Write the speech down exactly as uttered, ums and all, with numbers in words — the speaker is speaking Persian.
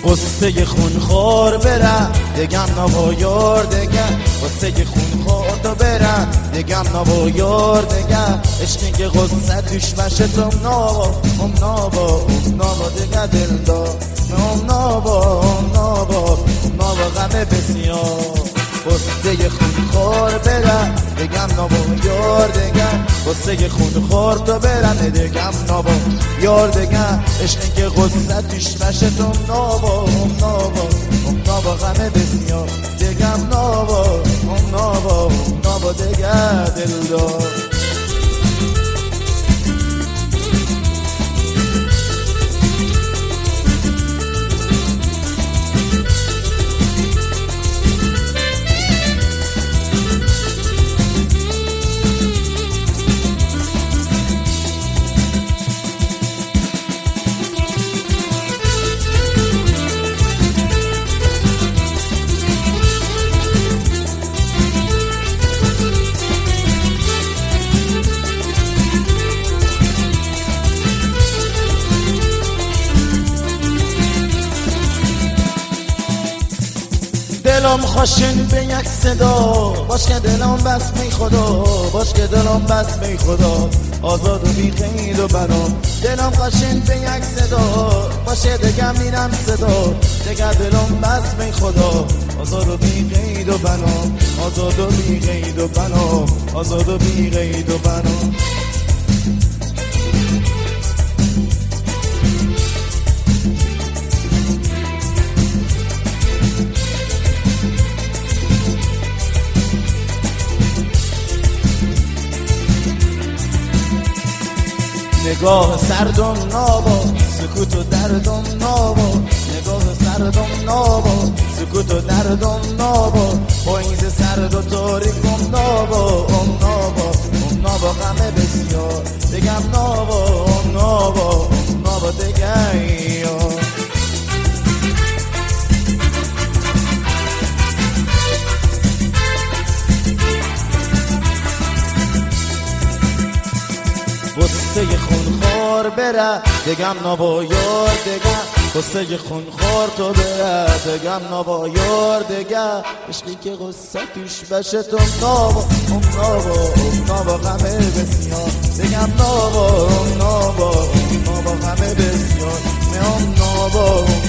قصه خونخوار برم دگم نوا یار دگر، قصه خونخوار تو برم دگم نوا یار دگر، عشقی که قصه توش بشه تو نوا ام نوا ام نوا دگر دل دار ام نوا ام نوا ام نوا غم بسیار. قصه خونخوار برم دگم نوا یار دگر، قصه خونخوار تو برم دگم نوا یار دگر، عشقی که قصه توش بشه تو نوا ام نوا ام نوا غم بسیار دگم نوا ام نوا ام نوا دگر دل دار. دلم خوشن به یک صدا باش که دلم بس می خدا، باش که دلم بس می خدا آزاد و بی قید و بنا. دلم خوشن به یک صدا باشه دگم میرم صدا، دگر دلم بس می خدا آزاد و بی قید و بنا، آزاد و بی قید و بنا، آزاد و بی قید و بنا. نگاه سردم نابا سکوت و دردم نابا، نگاه سردم نابا سکوت و دردم نابا، پاییز سرد و تاریکم نابا ام نابا ام نابا غم بسیار دگم نابا ام نابا ام نابا دگر. قصه خونخوار بره دگم نوا یار دگر، قصه خونخوار تو بره دگم نوا یار دگر، عشقی که قصه توش بشه تو نوا ام نوا ام نوا غم بسیار دگم نوا ام نوا ام نوا غم بسیار ام نوا.